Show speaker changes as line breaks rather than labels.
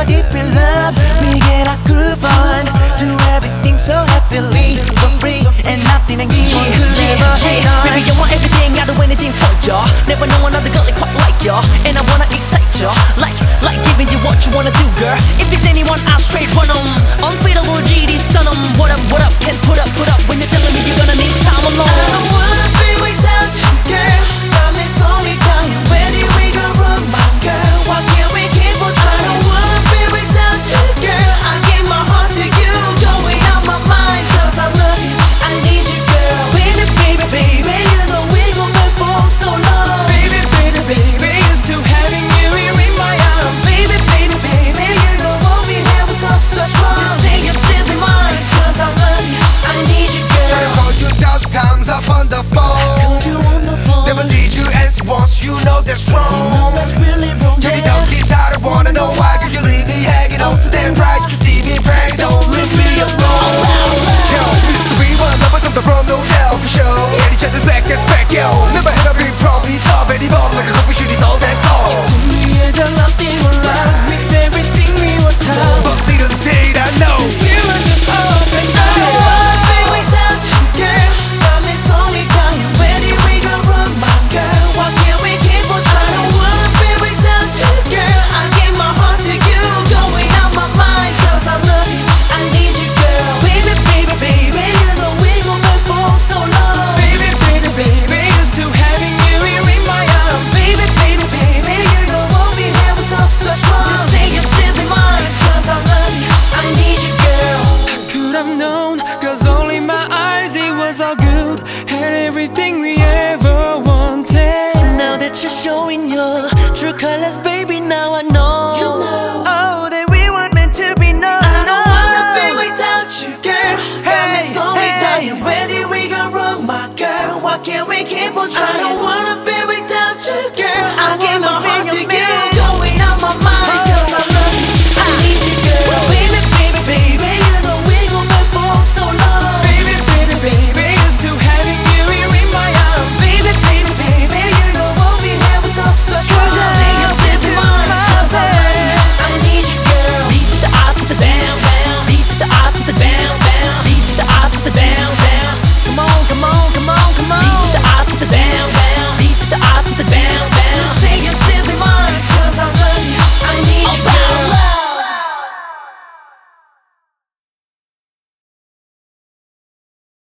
deep in love, we get our groove on. Do everything so happily, so free, and nothing anyone could ever hate on.
Baby, I want everything, I'll do anything for ya. Never know another girl quite like ya, and I wanna excite ya, like giving you what you wanna do, girl. If it's anyone, I'll straight run 'em. Unfadable GD, stun 'em. What up, can't put up when you're telling me you're gonna need time alone.
I don't wanna be without you, girl. Got me slowly telling you, where do we go wrong, my girl? Why can't we keep on trying? I don't wanna be without you, girl. I give my heart to you, going out my mind, 'cause I love you, I need you, girl. Baby, baby, baby, you know we gon' go for so long. Baby, baby, baby, used to having you here in my arms. Baby, baby, baby, you know what we had was so strong. Just say you'll still be mine, 'cause I love you, I need you, girl.
Try to call you 1,000 times up on the phone.
Called you on the phone.
Never did you answer once, you know that's wrong.
That's really wrong,
Take it
yeah.
down this, I don't wanna know why. Could you leave me hanging on so damn right? You can see me praying, don't leave me alone. Yo, we used to be one lovers of the wrong, no doubt for sure. Get each other's back, that's back, yo. Never had a big problem, we solve any problem like a couple shooties, all that's all.
우리의 더 love they were right with everything we were taught.
But little did I know,
You were just up and down. I don't wanna be without you, girl. Got me slowly telling you, where did we go wrong, my girl? Why can't we keep on trying? I don't wanna be without you, girl. I give my heart to you, going out my mind, 'cause I love you, I need you, girl. Baby, baby, baby, you know we gon' go for so long. Baby, baby, baby, used to having you here in my arms. Baby, baby, baby, you know what we had was so strong. Just say you'll still be mine, 'cause I love you, I need you, girl.
How could I've known? 'Cause only my eyes, it was all good. Had everything we ever wanted.
Now that you're showing your true colors, baby, now I know.
You know.
Oh, that we weren't meant to be known.
I don't wanna be without you, girl. Got me slowly telling you, where did we go wrong, my girl? Why can't we keep on trying? I don't wanna